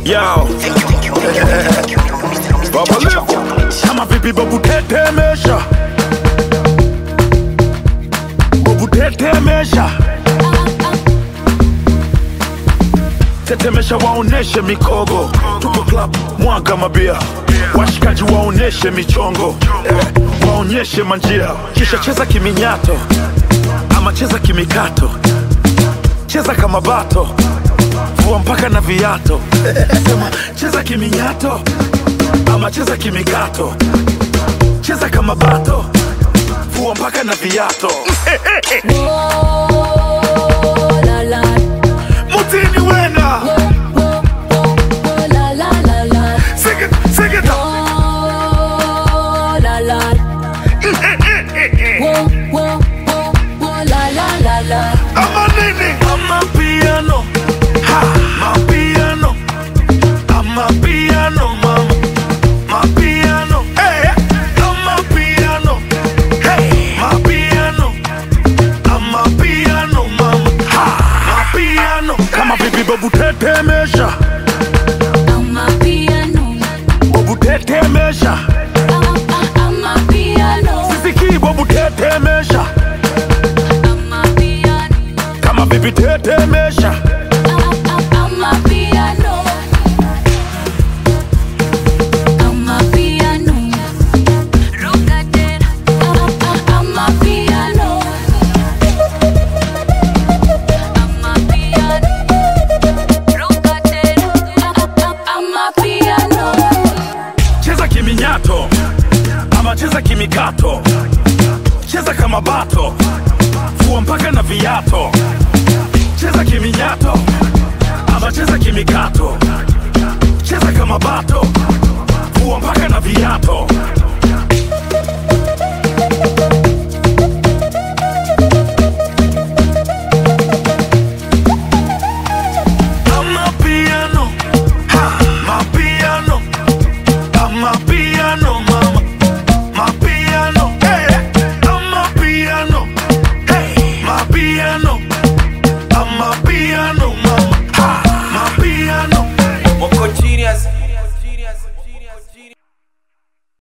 Yo. Baba Levo. Kama vipi babu tetemesha. Babu tetemesha. Tetemesha waoneshe mikogo. Tupo club mwaga mabia. Washikaji waoneshe michongo. Waonyeshe manjia. Kisha cheza kiminyato ama cheza kimikato. Cheza kama bato, vua mpaka na viato. Sema cheza kiminyato ama cheza kimikato. Cheza kama bato, vua mpaka na viato. La la. Mutini wena. La la la la. Sing it, sing it. La la. La la la la. I'm a nini, I'm a piano. Ha, my piano. I'm a piano, mama. My piano. Hey, I'm a piano. Hey, my piano. I'm a piano, mama. Ha, my piano. Kama bibi babu tetemesha. I'm a piano. Babu tetemesha. I'm a piano. Sisiki babu tetemesha. I'm a piano. Kama bibi tetemesha. I'm a piano. I'm a piano. Rockatera. I'm a piano. I'm a piano. Rockatera. I'm a piano. Cheza kiminyato ama cheza kimikato. Cheza kama bato, vua mpaka na viato. Cheza kiminyato ama cheza kimikato. Cheza kama bato, vua mpaka na viato.